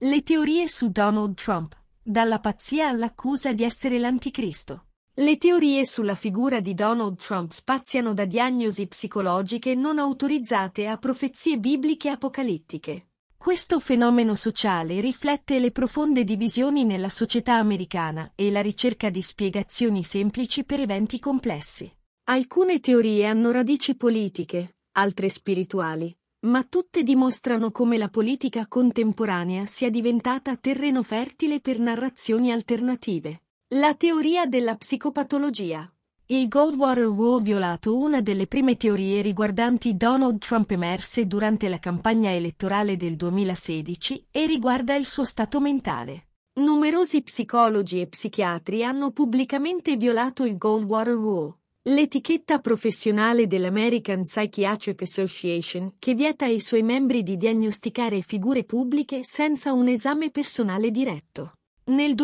Le teorie su Donald Trump, dalla pazzia all'accusa di essere l'anticristo. Le teorie sulla figura di Donald Trump spaziano da diagnosi psicologiche non autorizzate a profezie bibliche apocalittiche. Questo fenomeno sociale riflette le profonde divisioni nella società americana e la ricerca di spiegazioni semplici per eventi complessi. Alcune teorie hanno radici politiche, altre spirituali, ma tutte dimostrano come la politica contemporanea sia diventata terreno fertile per narrazioni alternative. La teoria della psicopatologia. Il Goldwater Rule violato, una delle prime teorie riguardanti Donald Trump emerse durante la campagna elettorale del 2016 e riguarda il suo stato mentale. Numerosi psicologi e psichiatri hanno pubblicamente violato il Goldwater Rule, l'etichetta professionale dell'American Psychiatric Association che vieta ai suoi membri di diagnosticare figure pubbliche senza un esame personale diretto. Nel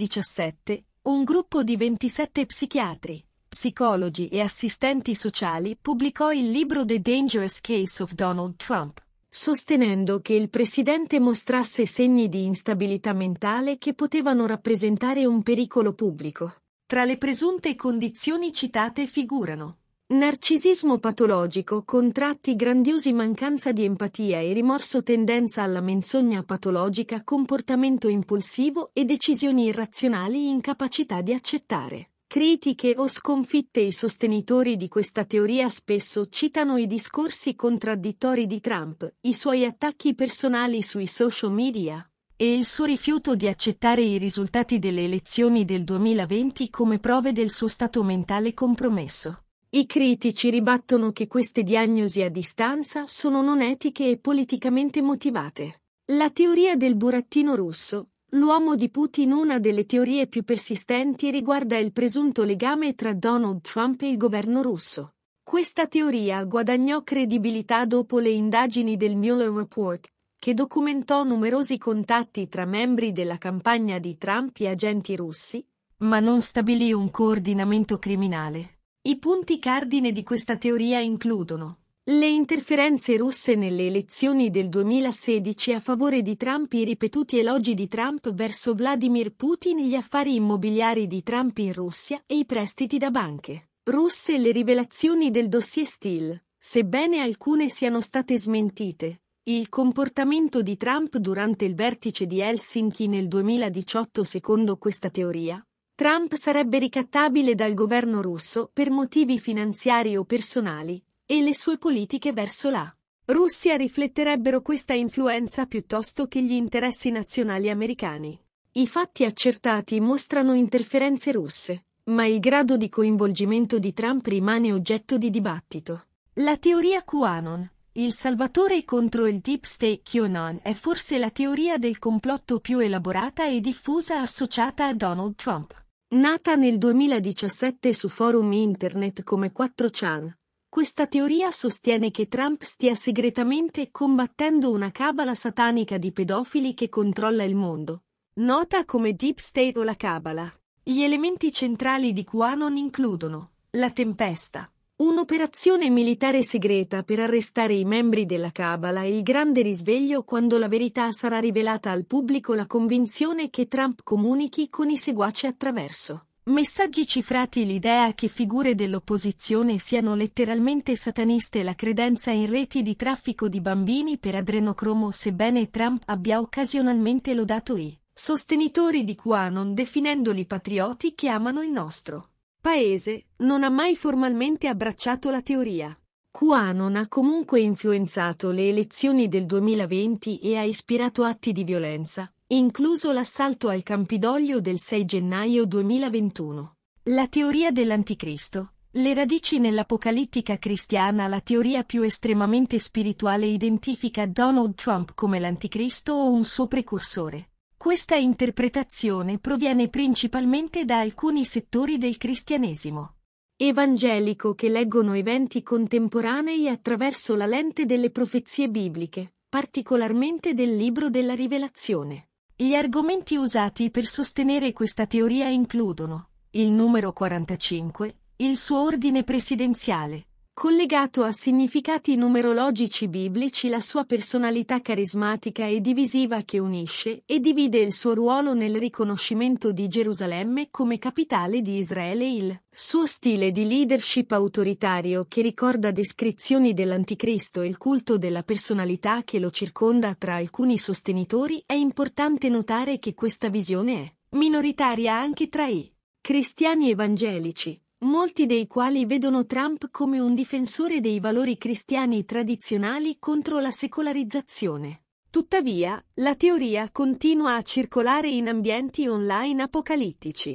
2017, un gruppo di 27 psichiatri, psicologi e assistenti sociali pubblicò il libro The Dangerous Case of Donald Trump, sostenendo che il presidente mostrasse segni di instabilità mentale che potevano rappresentare un pericolo pubblico. Tra le presunte condizioni citate figurano narcisismo patologico con tratti grandiosi, mancanza di empatia e rimorso, tendenza alla menzogna patologica, comportamento impulsivo e decisioni irrazionali, incapacità di accettare critiche o sconfitte. I sostenitori di questa teoria spesso citano i discorsi contraddittori di Trump, i suoi attacchi personali sui social media e il suo rifiuto di accettare i risultati delle elezioni del 2020 come prove del suo stato mentale compromesso. I critici ribattono che queste diagnosi a distanza sono non etiche e politicamente motivate. La teoria del burattino russo, l'uomo di Putin. Una delle teorie più persistenti riguarda il presunto legame tra Donald Trump e il governo russo. Questa teoria guadagnò credibilità dopo le indagini del Mueller Report, che documentò numerosi contatti tra membri della campagna di Trump e agenti russi, ma non stabilì un coordinamento criminale. I punti cardine di questa teoria includono le interferenze russe nelle elezioni del 2016 a favore di Trump, i ripetuti elogi di Trump verso Vladimir Putin, gli affari immobiliari di Trump in Russia e i prestiti da banche russe, le rivelazioni del dossier Steele, sebbene alcune siano state smentite. Il comportamento di Trump durante il vertice di Helsinki nel 2018. Secondo questa teoria, Trump sarebbe ricattabile dal governo russo per motivi finanziari o personali, e le sue politiche verso la Russia rifletterebbero questa influenza piuttosto che gli interessi nazionali americani. I fatti accertati mostrano interferenze russe, ma il grado di coinvolgimento di Trump rimane oggetto di dibattito. La teoria QAnon. Il salvatore contro il Deep State. QAnon è forse la teoria del complotto più elaborata e diffusa associata a Donald Trump. Nata nel 2017 su forum internet come 4chan, questa teoria sostiene che Trump stia segretamente combattendo una cabala satanica di pedofili che controlla il mondo, nota come Deep State o la Cabala. Gli elementi centrali di QAnon includono la tempesta, un'operazione militare segreta per arrestare i membri della Cabala, e il grande risveglio, quando la verità sarà rivelata al pubblico, la convinzione che Trump comunichi con i seguaci attraverso messaggi cifrati, l'idea che figure dell'opposizione siano letteralmente sataniste, la credenza in reti di traffico di bambini per adrenocromo, sebbene Trump abbia occasionalmente lodato i sostenitori di QAnon definendoli patrioti che amano il nostro Paese, non ha mai formalmente abbracciato la teoria. QAnon ha comunque influenzato le elezioni del 2020 e ha ispirato atti di violenza, incluso l'assalto al Campidoglio del 6 gennaio 2021. La teoria dell'anticristo. Le radici nell'apocalittica cristiana. La teoria più estremamente spirituale identifica Donald Trump come l'anticristo o un suo precursore. Questa interpretazione proviene principalmente da alcuni settori del cristianesimo evangelico che leggono eventi contemporanei attraverso la lente delle profezie bibliche, particolarmente del libro della Rivelazione. Gli argomenti usati per sostenere questa teoria includono il numero 45, il suo ordine presidenziale, Collegato a significati numerologici biblici, la sua personalità carismatica e divisiva che unisce e divide il suo ruolo nel riconoscimento di Gerusalemme come capitale di Israele, il suo stile di leadership autoritario che ricorda descrizioni dell'Anticristo e il culto della personalità che lo circonda tra alcuni sostenitori. È importante notare che questa visione è minoritaria anche tra i cristiani evangelici, molti dei quali vedono Trump come un difensore dei valori cristiani tradizionali contro la secolarizzazione. Tuttavia, la teoria continua a circolare in ambienti online apocalittici.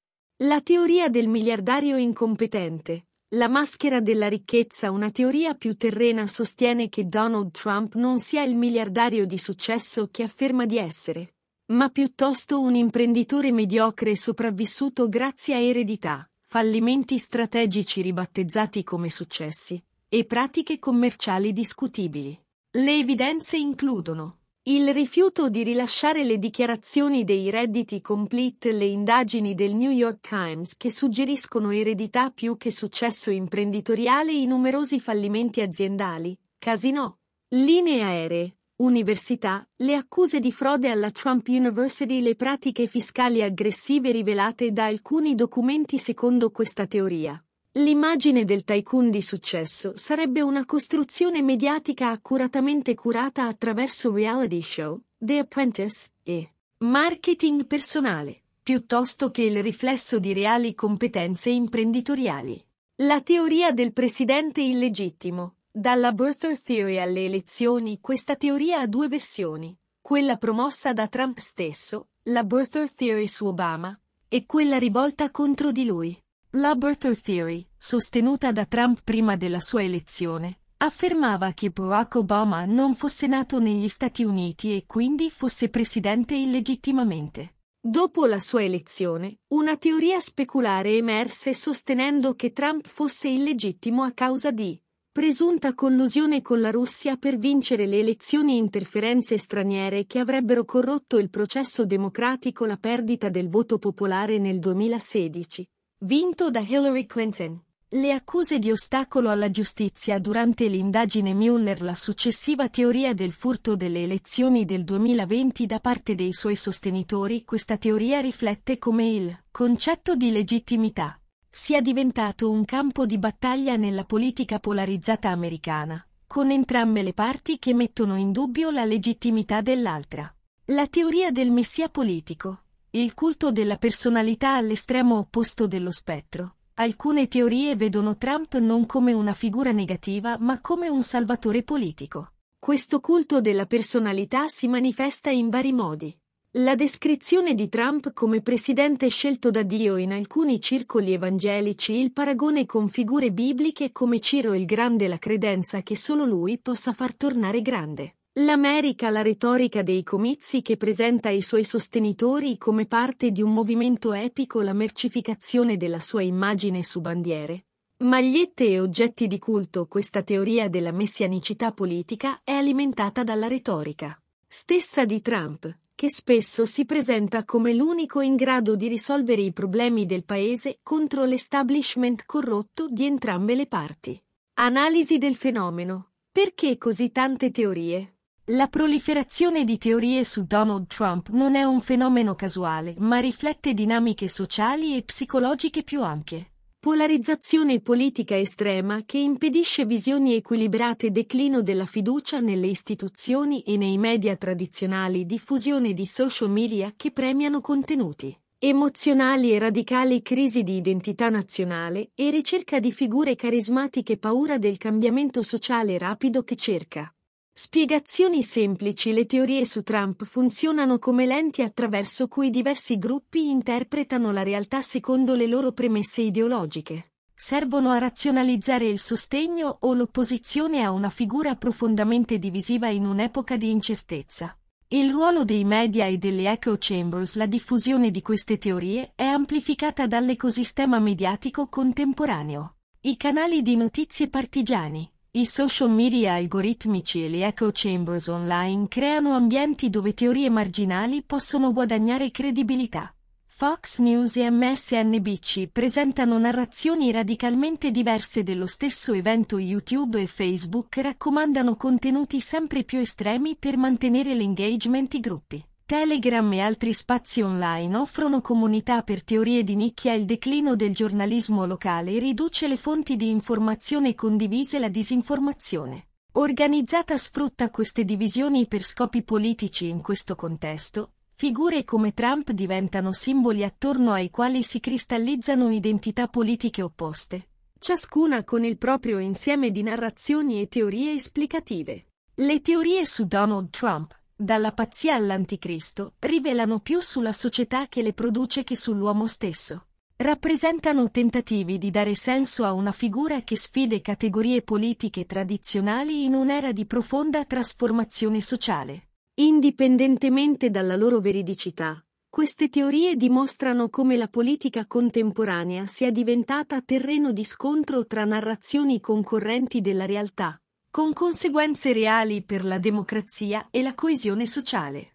La teoria del miliardario incompetente, la maschera della ricchezza. Una teoria più terrena sostiene che Donald Trump non sia il miliardario di successo che afferma di essere, ma piuttosto un imprenditore mediocre sopravvissuto grazie a eredità, fallimenti strategici ribattezzati come successi, e pratiche commerciali discutibili. Le evidenze includono il rifiuto di rilasciare le dichiarazioni dei redditi complete, le indagini del New York Times che suggeriscono eredità più che successo imprenditoriale, i numerosi fallimenti aziendali, casinò, linee aeree, università, le accuse di frode alla Trump University, le pratiche fiscali aggressive rivelate da alcuni documenti. Secondo questa teoria, l'immagine del tycoon di successo sarebbe una costruzione mediatica accuratamente curata attraverso reality show, The Apprentice, e marketing personale, piuttosto che il riflesso di reali competenze imprenditoriali. La teoria del presidente illegittimo. Dalla birther theory alle elezioni, questa teoria ha due versioni: quella promossa da Trump stesso, la birther theory su Obama, e quella rivolta contro di lui. La birther theory, sostenuta da Trump prima della sua elezione, affermava che Barack Obama non fosse nato negli Stati Uniti e quindi fosse presidente illegittimamente. Dopo la sua elezione, una teoria speculare emerse sostenendo che Trump fosse illegittimo a causa di presunta collusione con la Russia per vincere le elezioni, interferenze straniere che avrebbero corrotto il processo democratico, la perdita del voto popolare nel 2016, vinto da Hillary Clinton, le accuse di ostacolo alla giustizia durante l'indagine Mueller, la successiva teoria del furto delle elezioni del 2020 da parte dei suoi sostenitori. Questa teoria riflette come il concetto di legittimità sia diventato un campo di battaglia nella politica polarizzata americana, con entrambe le parti che mettono in dubbio la legittimità dell'altra. La teoria del messia politico, il culto della personalità all'estremo opposto dello spettro. Alcune teorie vedono Trump non come una figura negativa ma come un salvatore politico. Questo culto della personalità si manifesta in vari modi. La descrizione di Trump come presidente scelto da Dio in alcuni circoli evangelici, il paragone con figure bibliche come Ciro il Grande, la credenza che solo lui possa far tornare grande l'America, la retorica dei comizi che presenta i suoi sostenitori come parte di un movimento epico, la mercificazione della sua immagine su bandiere, magliette e oggetti di culto. Questa teoria della messianicità politica è alimentata dalla retorica stessa di Trump, che spesso si presenta come l'unico in grado di risolvere i problemi del paese contro l'establishment corrotto di entrambe le parti. Analisi del fenomeno. Perché così tante teorie? La proliferazione di teorie su Donald Trump non è un fenomeno casuale, ma riflette dinamiche sociali e psicologiche più ampie. Polarizzazione politica estrema che impedisce visioni equilibrate, declino della fiducia nelle istituzioni e nei media tradizionali, diffusione di social media che premiano contenuti emozionali e radicali, crisi di identità nazionale e ricerca di figure carismatiche, paura del cambiamento sociale rapido che cerca spiegazioni semplici. Le teorie su Trump funzionano come lenti attraverso cui diversi gruppi interpretano la realtà secondo le loro premesse ideologiche. Servono a razionalizzare il sostegno o l'opposizione a una figura profondamente divisiva in un'epoca di incertezza. Il ruolo dei media e delle echo chambers. La diffusione di queste teorie è amplificata dall'ecosistema mediatico contemporaneo. I canali di notizie partigiani, i social media algoritmici e le echo chambers online creano ambienti dove teorie marginali possono guadagnare credibilità, Fox News e MSNBC presentano narrazioni radicalmente diverse dello stesso evento. YouTube e Facebook raccomandano contenuti sempre più estremi per mantenere l'engagement. I gruppi Telegram e altri spazi online offrono comunità per teorie di nicchia. Il declino del giornalismo locale riduce le fonti di informazione condivise. La disinformazione organizzata sfrutta queste divisioni per scopi politici. In questo contesto, figure come Trump diventano simboli attorno ai quali si cristallizzano identità politiche opposte, ciascuna con il proprio insieme di narrazioni e teorie esplicative. Le teorie su Donald Trump, dalla pazzia all'anticristo, rivelano più sulla società che le produce che sull'uomo stesso. Rappresentano tentativi di dare senso a una figura che sfida categorie politiche tradizionali in un'era di profonda trasformazione sociale. Indipendentemente dalla loro veridicità, queste teorie dimostrano come la politica contemporanea sia diventata terreno di scontro tra narrazioni concorrenti della realtà, con conseguenze reali per la democrazia e la coesione sociale.